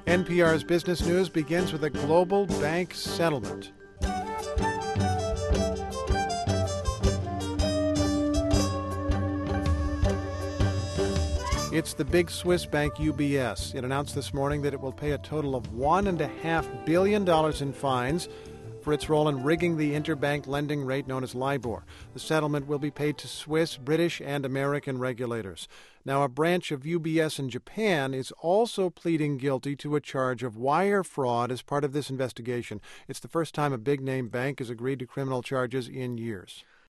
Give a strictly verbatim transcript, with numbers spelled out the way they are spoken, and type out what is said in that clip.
N P R's Business News begins with a global bank settlement. It's the big Swiss bank U B S. It announced this morning that it will pay a total of one point five billion dollars in fines for its role in rigging the interbank lending rate known as LIBOR. The settlement will be paid to Swiss, British, and American regulators. Now, a branch of U B S in Japan is also pleading guilty to a charge of wire fraud as part of this investigation. It's the first time a big-name bank has agreed to criminal charges in years.